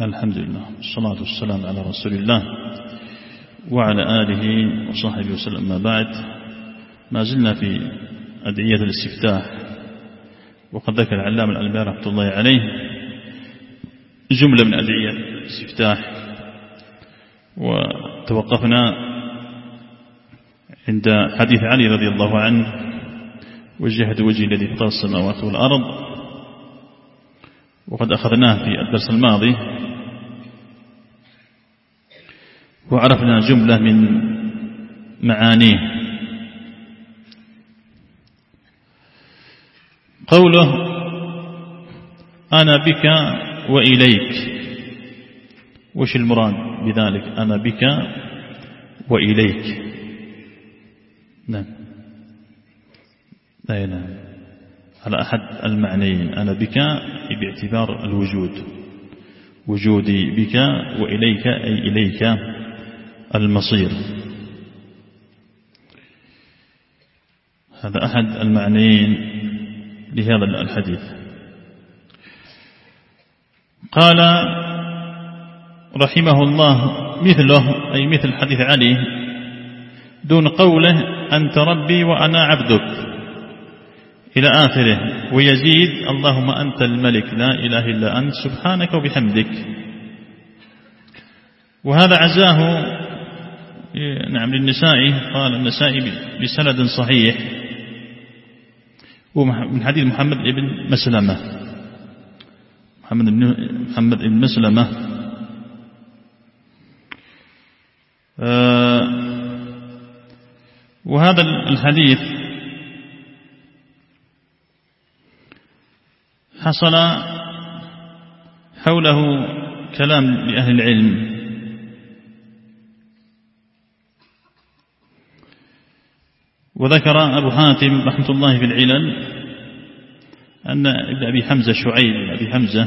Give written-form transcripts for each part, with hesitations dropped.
الحمد لله والصلاة والسلام على رسول الله وعلى آله وصحبه وسلم. ما بعد، ما زلنا في أدعية الاستفتاح، وقد ذكر العلامة الألباني رحمة الله عليه جملة من أدعية الاستفتاح، وتوقفنا عند حديث علي رضي الله عنه: وجهت وجهي الذي فطر السماوات والأرض، وقد أخذناه في الدرس الماضي، وعرفنا جملة من معانيه. قوله: أنا بك وإليك، وش المراد بذلك؟ أنا بك وإليك. نعم، لا نعم، على أحد المعنيين. أنا بك باعتبار الوجود، وجودي بك، وإليك أي إليك المصير. هذا أحد المعنيين لهذا الحديث. قال رحمه الله: مثله أي مثل حديث علي، دون قوله أنت ربي وأنا عبدك إلى آخره، ويزيد: اللهم أنت الملك لا إله إلا أنت سبحانك وبحمدك. وهذا عزاه نعم للنسائي، قال النسائي بسند صحيح، ومن حديث محمد بن مسلمة، محمد بن مسلمة. وهذا الحديث حصل حوله كلام لأهل العلم، وذكر أبو حاتم رحمة الله في العلل أن ابن أبي حمزة شعيب بن أبي حمزة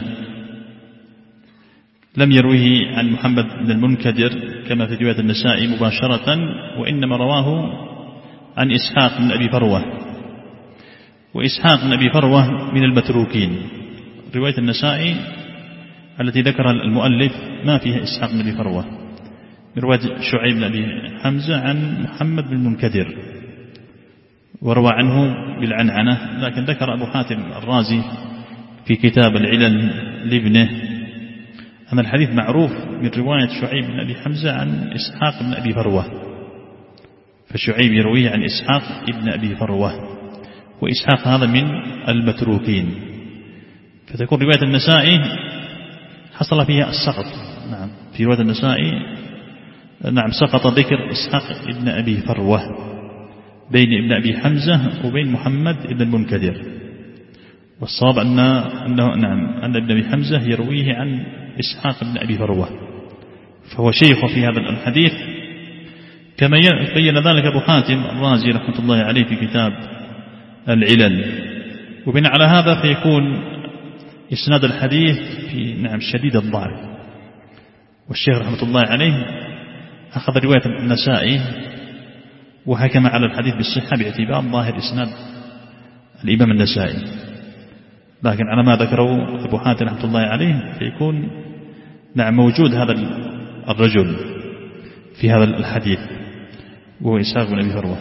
لم يرويه عن محمد بن المنكدر كما في رواية النسائي مباشرة، وإنما رواه عن إسحاق بن أبي فروة، وإسحاق بن أبي فروة من المتروكين. رواية النسائي التي ذكرها المؤلف ما فيها إسحاق بن أبي فروة، من رواية شعيب بن أبي حمزة عن محمد بن المنكدر، وروى عنه بالعنعنة. لكن ذكر أبو حاتم الرازي في كتاب العلل لابنه أن الحديث معروف من رواية شعيب بن أبي حمزة عن إسحاق بن أبي فروة، فشعيب يرويه عن إسحاق بن أبي فروة، وإسحاق هذا من المتروكين، فتكون رواية النسائي حصل فيها السقط. نعم، في رواية النسائي نعم سقط ذكر إسحاق بن أبي فروة بين ابن أبي حمزة وبين محمد بن المنكدر، والصواب أن ابن أبي حمزة يرويه عن إسحاق بن أبي فروة، فهو شيخ في هذا الحديث، كما بين ذلك أبو حاتم الرازي رحمة الله عليه في كتاب العلل. وبناء على هذا فيكون إسناد الحديث في نعم شديد الضعف، والشيخ رحمة الله عليه أخذ رواية النسائي وحكم على الحديث بالصحة باعتبار ظاهر إسناد الإمام النسائي، لكن على ما ذكره أبو حاتم رحمة الله عليه فيكون نعم موجود هذا الرجل في هذا الحديث، وهو إسحاق بن أبي فروة.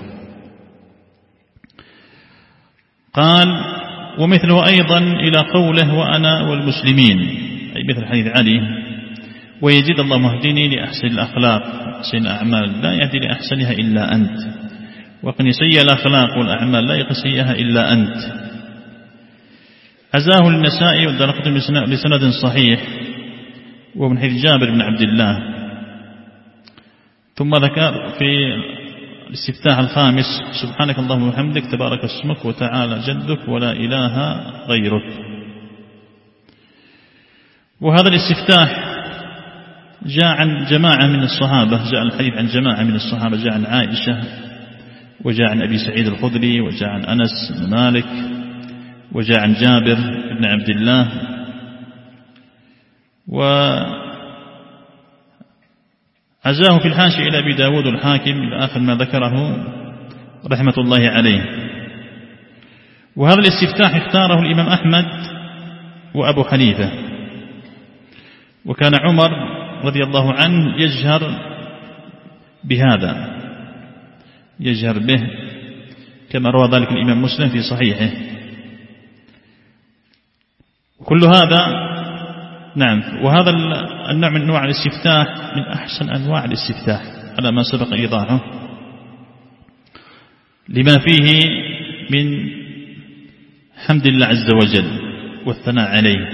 قال: ومثله أيضا إلى قوله وأنا والمسلمين، أي مثل حديث علي: ويزيد اللهم اهدني لأحسن الأخلاق أحسن الأعمال لا يهدي لأحسنها إلا أنت، وقني سيئ الأخلاق والأعمال لا يقسيها إلا أنت. عزاه النسائي والدارقطني بسند صحيح، ومن حديث جابر بن عبد الله. ثم ذكر في الاستفتاح الخامس: سبحانك اللهم وبحمدك تبارك اسمك وتعالى جدك ولا إله غيرك. وهذا الاستفتاح جاء عن جماعة من الصحابة، جاء الحديث عن جماعة من الصحابة، جاء عن عائشة، وجاء عن أبي سعيد الخدري، وجاء عن أنس بن مالك، وجاء عن جابر بن عبد الله. وعزاه في الحاشية إلى أبي داود الحاكم إلى آخر ما ذكره رحمة الله عليه. وهذا الاستفتاح اختاره الإمام أحمد وأبو حنيفة، وكان عمر رضي الله عنه يجهر بهذا، يجهر به كما روى ذلك الإمام مسلم في صحيحه. كل هذا نعم. وهذا النوع من أنواع الاستفتاح من أحسن أنواع الاستفتاح على ما سبق إيضاحه، لما فيه من حمد الله عز وجل والثناء عليه.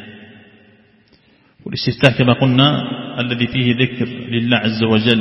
والاستفتاح كما قلنا الذي فيه ذكر لله عز وجل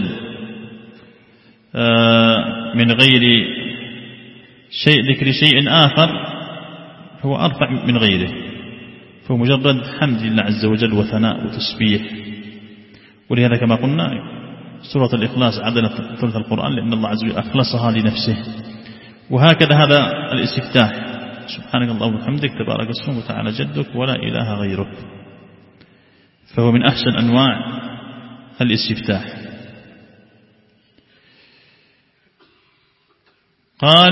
من غير ذكر شيء آخر هو أرفع من غيره، فهو مجرد حمد لله عز وجل وثناء وتسبيح. ولهذا كما قلنا سورة الإخلاص عدلت ثلث القرآن لأن الله عز وجل أخلصها لنفسه. وهكذا هذا الاستفتاح سبحانك اللهم وبحمدك تبارك اسمك وتعالى جدك ولا إله غيرك، فهو من أحسن أنواع الاستفتاح. قال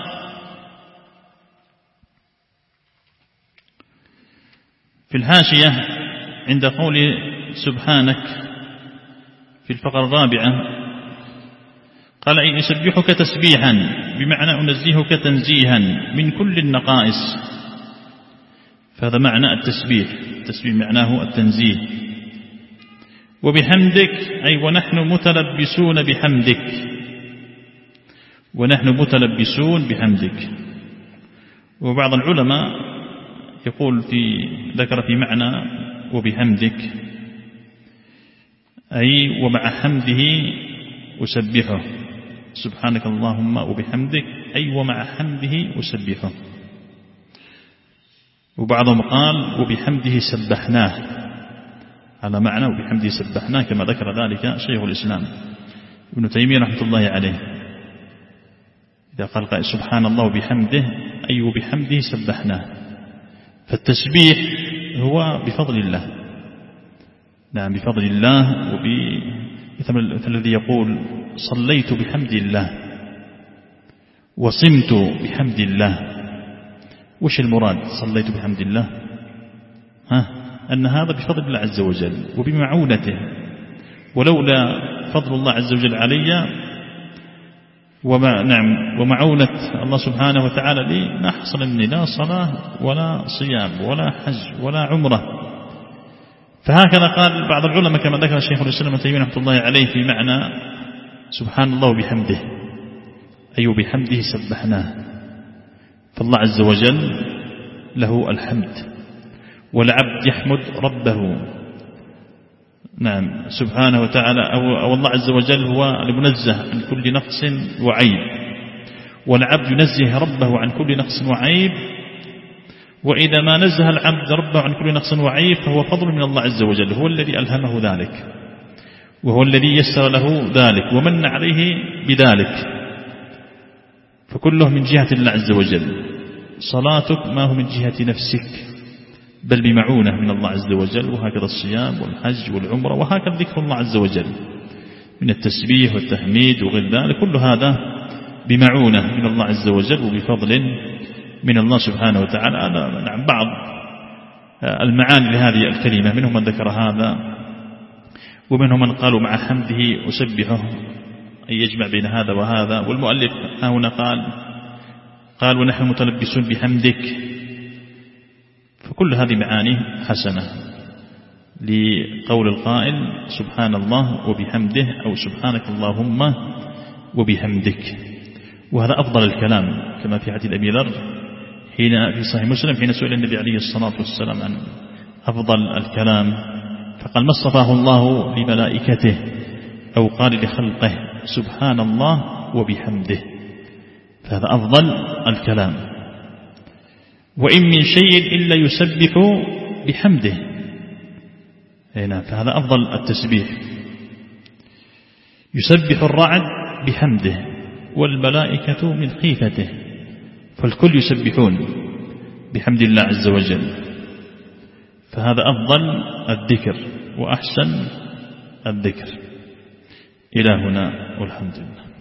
في الحاشية عند قول سبحانك في الفقرة الرابعة قال أي أسبحك تسبيحا بمعنى أنزهك تنزيها من كل النقائص، فهذا معنى التسبيح. التسبيح معناه التنزيه. وبحمدك أي ونحن متلبسون بحمدك، ونحن متلبسون بحمدك. وبعض العلماء يقول ذكر في معنى وبحمدك أي ومع حمده أسبحه، سبحانك اللهم وبحمدك أي ومع حمده أسبحه. وبعضهم قال وبحمده سبحناه على معنى وبحمده سبحناه كما ذكر ذلك شيخ الإسلام ابن تيمية رحمة الله عليه. إذا قال سبحان الله وبحمده أي وبحمده سبحناه، فالتسبيح هو بفضل الله. نعم بفضل الله. مثل الذي يقول صليت بحمد الله وصمت بحمد الله. وش المراد صليت بحمد الله؟ أن هذا بفضل الله عز وجل وبمعونته، ولولا فضل الله عز وجل علي ومعونة الله سبحانه وتعالى لي ما حصل مني لا صلاة ولا صيام ولا حج ولا عمرة. فهكذا قال بعض العلماء كما ذكر الشيخ الإسلام ابن تيمية رحمة الله عليه في معنى سبحان الله وبحمده أي بحمده سبحناه. فالله عز وجل له الحمد، والعبد يحمد ربه نعم سبحانه وتعالى. أو الله عز وجل هو المنزه عن كل نقص وعيب، والعبد ينزه ربه عن كل نقص وعيب. وإذا ما نزه العبد ربه عن كل نقص وعيب فهو فضل من الله عز وجل، هو الذي ألهمه ذلك وهو الذي يسر له ذلك ومن عليه بذلك، فكله من جهة الله عز وجل. صلاتك ما هو من جهة نفسك بل بمعونة من الله عز وجل، وهكذا الصيام والحج والعمرة وهكذا ذكر الله عز وجل من التسبيح والتحميد وغير ذلك، كل هذا بمعونة من الله عز وجل وبفضل من الله سبحانه وتعالى. نعم بعض المعاني لهذه الكلمة منهم من ذكر هذا، ومنهم من قالوا مع حمده أسبحه أي يجمع بين هذا وهذا. والمؤلف هنا قال ونحن متلبسون بحمدك، فكل هذه معاني حسنة لقول القائل سبحان الله وبحمده أو سبحانك اللهم وبحمدك. وهذا أفضل الكلام كما في حديث أبي ذر حين في صحيح مسلم حين سئل النبي عليه الصلاة والسلام عن أفضل الكلام فقال ما اصطفاه الله لملائكته أو قال لخلقه سبحان الله وبحمده، فهذا أفضل الكلام. وإن من شيء إلا يسبح بحمده، فهذا أفضل التسبيح. يسبح الرعد بحمده والملائكة من خيفته، فالكل يسبحون بحمد الله عز وجل، فهذا أفضل الذكر وأحسن الذكر. إلى هنا والحمد لله.